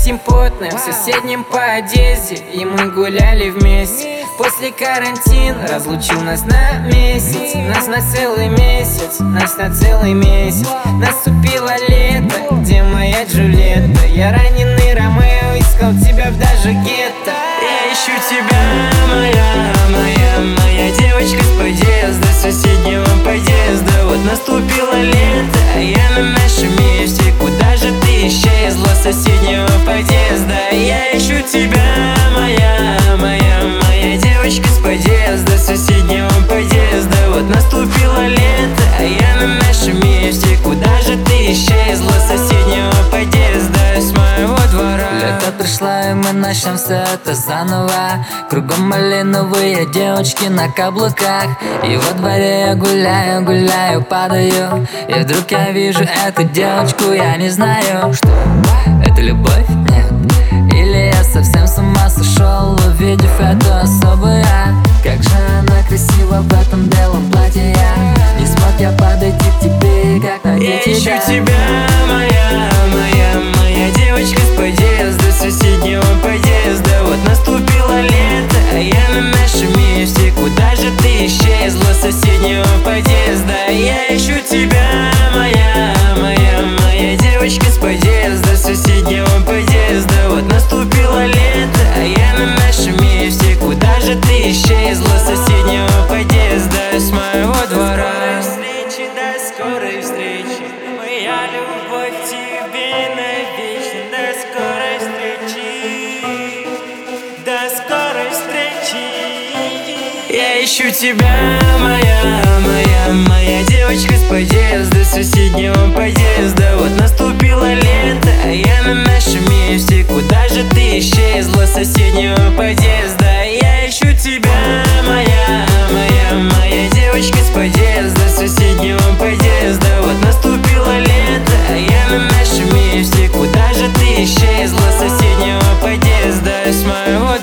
симпотным в соседнем подъезде, и мы гуляли вместе. После карантина разлучил нас на месяц, нас на целый месяц, нас на целый месяц. Наступило лето, где моя Джульетта? Я раненый Ромео, искал тебя в даже гетто. Я ищу тебя, моя девочка с подъезда, с соседнего подъезда. Вот наступило лето, а я на нашем месте. Куда же ты исчезла с соседнего подъезда? Я ищу тебя, моя девочка с подъезда, с соседнего подъезда. Вот наступило лето, а я на нашем месте. Куда же ты исчезла с соседнего подъезда, с моего двора? Лето пришло, и мы начнем все это заново. Кругом малиновые девочки на каблуках, и во дворе я гуляю, падаю. И вдруг я вижу эту девочку, я не знаю, что это любовь, нет, или я совсем с ума сошел, увидев эту особую. Как же она красива в этом белом платье. Я не смог я подойти к тебе, как найти Я тебя. ищу тебя, моя девочка с подъезда, с соседнего подъезда. Вот наступило лето, а я на нашем месте. Куда же ты исчезла с соседнего подъезда? Я ищу тебя, моя девочка с подъезда, с соседнего подъезда. Вот наступило лето, а я на нашем месте. Куда же ты исчезла с соседнего подъезда, с моего двора? До скорой встречи, моя любовь тебе навечно. До скорой встречи, до скорой встречи. Я ищу тебя, моя девочка с подъезда, с соседнего подъезда. Вот наступило лето, а я на нашем месте. Куда же ты исчезла с соседнего подъезда? Я ищу тебя, моя девочка с подъезда, с соседнего подъезда. Вот наступило лето, а я на нашем месте. Куда же ты исчезла с соседнего подъезда, с моего